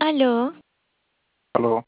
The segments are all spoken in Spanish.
Aló, Aló,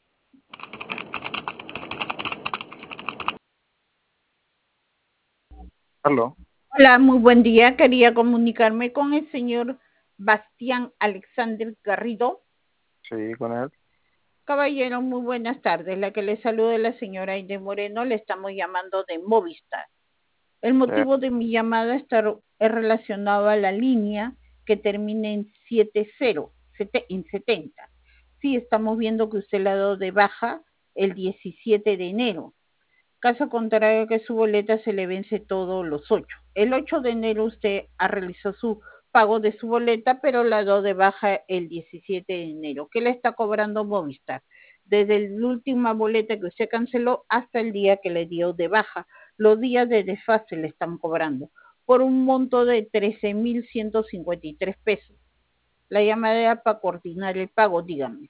aló, Hola, muy buen día. Quería comunicarme con el señor Bastián Alexander Garrido. sí, con él. Caballero, muy buenas tardes. La que le saluda es la señora Aide Moreno. Le estamos llamando de Movistar. El Ya, motivo de mi llamada es relacionado a la línea que termina en 70, en 70. Sí, estamos viendo que usted la ha dado de baja el 17 de enero. Caso contrario que su boleta se le vence todos los 8. El 8 de enero usted ha realizado su pago de su boleta, pero la dio de baja el 17 de enero. ¿Qué le está cobrando Movistar? Desde la última boleta que usted canceló hasta el día que le dio de baja. Los días de desfase le están cobrando por un monto de 13.153 pesos. La llamada era para coordinar el pago, dígame.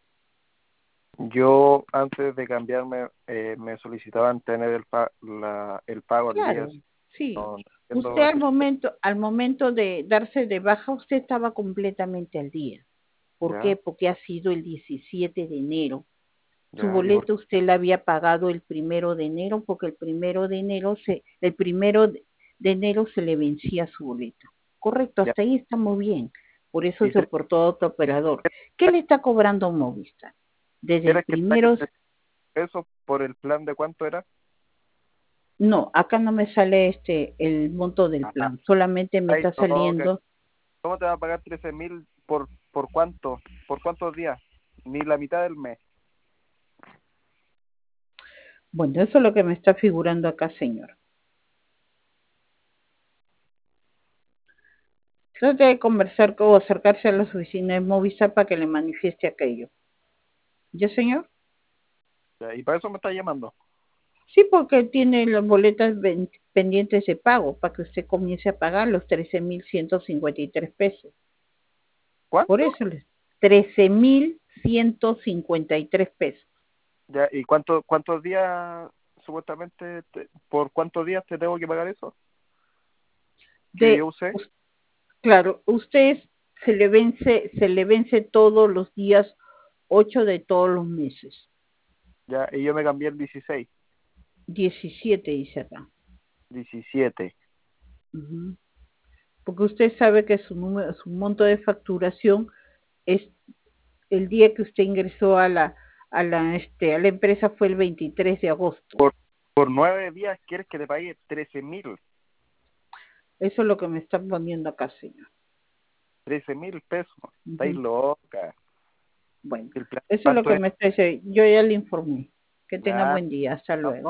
yo antes de cambiarme me solicitaban tener el pago al día. Claro, sí. No, no Usted entiendo al momento de darse de baja, usted estaba completamente al día. ¿Por ya, qué? Porque ha sido el 17 de enero. Su ya, boleto usted la había pagado el 1 de enero, porque el primero de enero se le vencía su boleto. Correcto, ya. hasta ahí estamos bien. Por eso Y se reportó a otro operador. ¿Qué le está cobrando Movistar? Desde el era que primero. eso por el plan de cuánto era. No, acá no me sale el monto del Ajá. plan, solamente me Ay, está no, saliendo. ¿cómo te va a pagar 13.000 por cuánto? ¿Por cuántos días? Ni la mitad del mes. Bueno, eso es lo que me está figurando acá, señor. Trate de conversar o acercarse a la oficina de Movistar para que le manifieste aquello. ¿Ya, señor? Ya, y para eso me está llamando. Sí, porque tiene las boletas pendientes de pago para que usted comience a pagar los 13.153 pesos. Por ¿Cuánto? eso 13.153 pesos. Ya, ¿y cuántos días supuestamente, por cuántos días te tengo que pagar eso? Que yo De, usé. claro, usted se le vence todos los días 8 de todos los meses. Ya, y yo me cambié el 16, 17 dice acá. 17. Ujú. Porque usted sabe que su monto de facturación es el día que usted ingresó a la empresa fue el 23 de agosto. Por 9 días quieres que te pague 13.000, Eso es lo que me están poniendo acá, señor. 13.000 pesos. Estáis Ujú. loca. Bueno, El plan, eso es lo ¿cuánto que es? me está diciendo. Yo ya le informé. Que tenga Ya, buen día. Hasta luego.